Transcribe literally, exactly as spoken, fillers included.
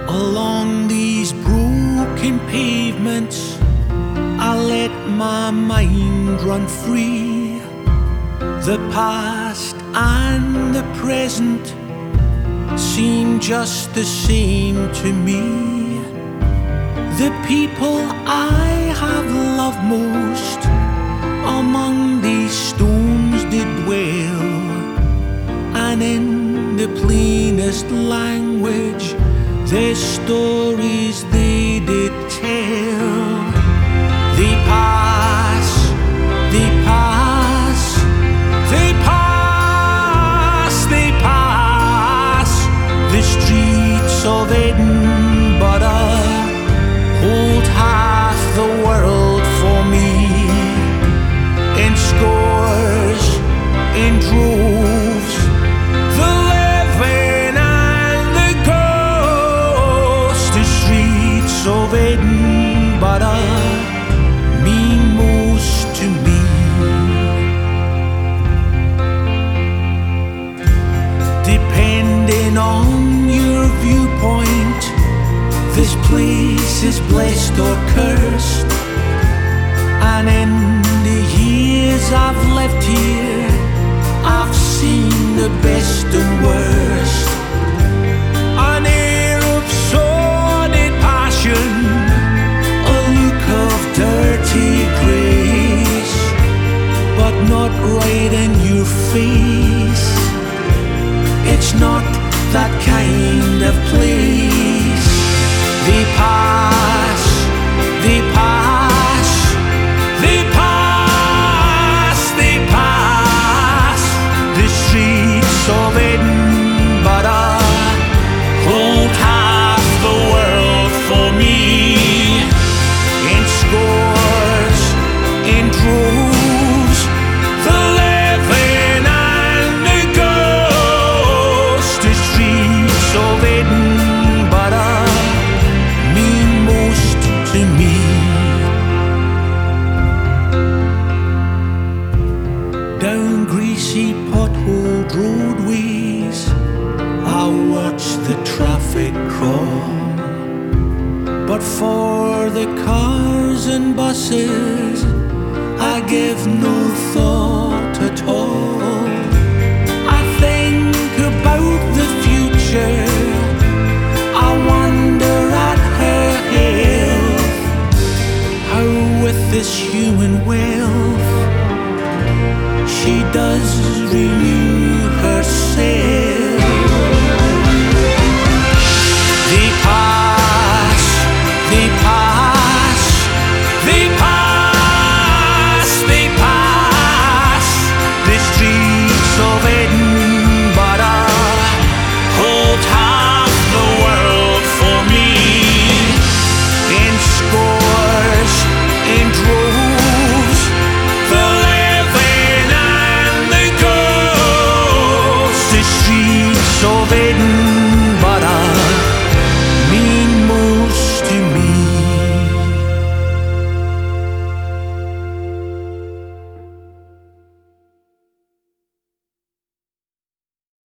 Along these broken pavements, I let my mind run free. The past and the present seem just the same to me. The people I have loved most among these stones did dwell, and in the plainest language their stories they did tell. They pass, they pass, they pass, they pass. The streets of Edinburgh hold half the world for me. In scores, in droves, the living and the ghosts. The streets of Edinburgh mean most to me. Depending on your viewpoint, this place is blessed or cursed. And in the years I've lived here, I've seen the best and worst. An air of sordid passion, a look of dirty grace, but not right in your face. It's not that kind of place. They pass, they pass, they pass, they pass. The streets of Edinburgh hold half the world for me. In scores, in droves, the living and the ghosts. The streets of Edinburgh mean most to me. Down greasy potholed roadways I watch the traffic crawl, but for the cars and buses I give no